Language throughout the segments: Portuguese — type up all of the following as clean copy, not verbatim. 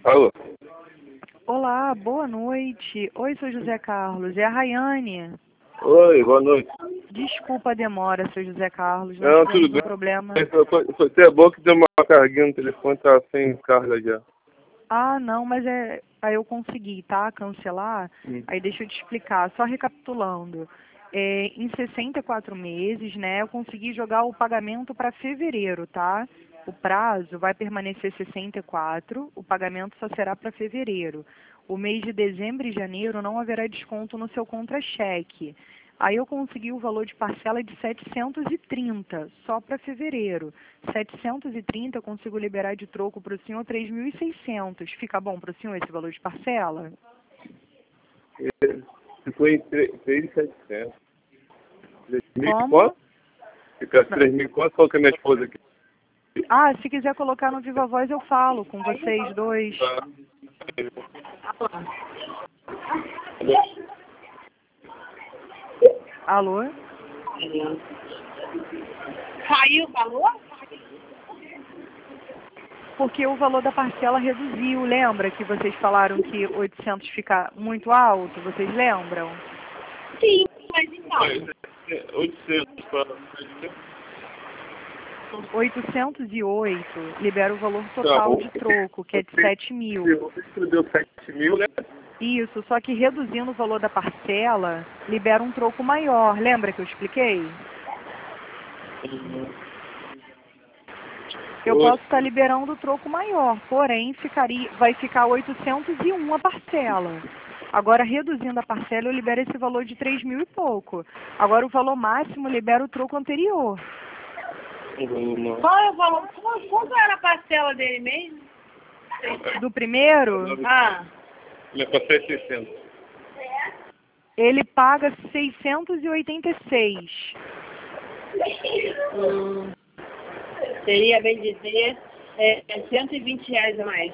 Alô? Olá, boa noite. Oi, sou José Carlos. É a Rayane. Oi, boa noite. Desculpa a demora, seu José Carlos. Nós Não, tudo tivemos um bem. problema. Foi até bom que deu uma carguinha no telefone, tá sem carga já. Ah, não, mas aí eu consegui, tá? Cancelar. Aí deixa eu te explicar. Só recapitulando. Em 64 meses, né, eu consegui jogar o pagamento para fevereiro, tá? O prazo vai permanecer 64, o pagamento só será para fevereiro. O mês de dezembro e janeiro não haverá desconto no seu contra-cheque. Aí eu consegui o valor de parcela de 730, só para fevereiro. 730 eu consigo liberar de troco para o senhor 3.600. Fica bom para o senhor esse valor de parcela? Ficou em 3.700. 3.000 Como? quanto? Fica 3.000 quanto? Qual que é minha esposa aqui? Ah, se quiser colocar no Viva Voz eu falo com vocês dois. Tá. Alô? Caiu o valor? Porque o valor da parcela reduziu, lembra que vocês falaram que 800 fica muito alto, vocês lembram? Sim, mas então. 800 para... 808 libera o valor total de troco, que é de 7.000. Você deu 7.000, né? Isso, só que reduzindo o valor da parcela, libera um troco maior. Lembra que eu expliquei? Eu posso estar liberando o troco maior, porém vai ficar 801 a parcela. Agora, reduzindo a parcela, eu libero esse valor de 3.000 e pouco. Agora, o valor máximo libera o troco anterior. Qual é o valor? Quanto era a parcela dele mesmo? Do primeiro, Ah, Minha parcela é 600. ele paga 686. seria bem dizer, 120 reais a mais.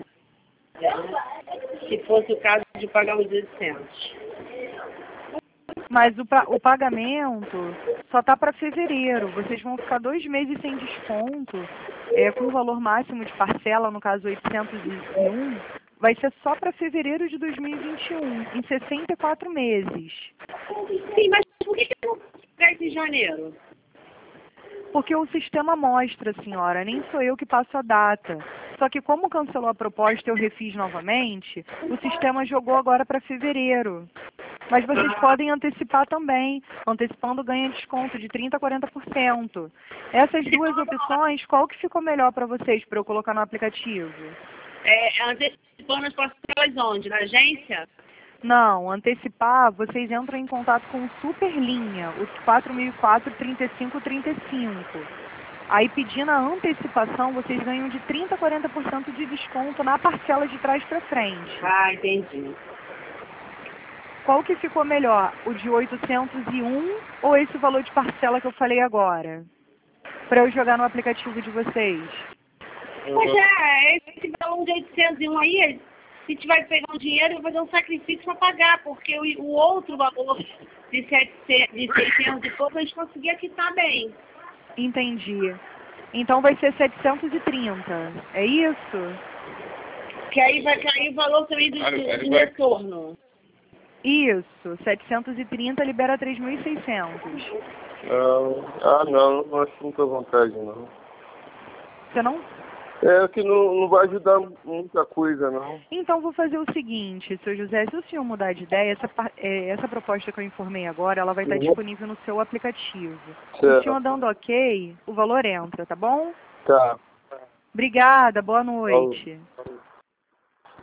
Se fosse o caso de pagar os 800. Mas o pagamento só está para fevereiro. Vocês vão ficar 2 meses sem desconto, com o valor máximo de parcela, no caso 801, vai ser só para fevereiro de 2021, em 64 meses. Sim, mas por que não pagar esse janeiro? Porque o sistema mostra, senhora, nem sou eu que passo a data. Só que como cancelou a proposta e eu refiz novamente, o sistema jogou agora para fevereiro. Mas vocês podem antecipar também. Antecipando ganha desconto de 30% a 40%. Essas duas opções, qual que ficou melhor para vocês, para eu colocar no aplicativo? Antecipando as parcelas onde? Na agência? Não, antecipar, vocês entram em contato com o Superlinha, o 4004-3535. Aí pedindo a antecipação, vocês ganham de 30% a 40% de desconto na parcela de trás para frente. Ah, entendi. Qual que ficou melhor, o de 801 ou esse valor de parcela que eu falei agora? Para eu jogar no aplicativo de vocês. Pois esse valor de 801 aí, a gente vai pegar um dinheiro e fazer um sacrifício para pagar, porque o outro valor de 600 e pouco a gente conseguia quitar bem. Entendi. Então vai ser 730, é isso? Que aí vai cair o valor também do retorno. Isso, 730 libera 3.600. Não acho muita vontade, não. Você não? É que não vai ajudar muita coisa, não. Então vou fazer o seguinte, seu José, se o senhor mudar de ideia, essa proposta que eu informei agora, ela vai estar disponível no seu aplicativo. Certo. O senhor dando ok, o valor entra, tá bom? Tá. Obrigada, boa noite.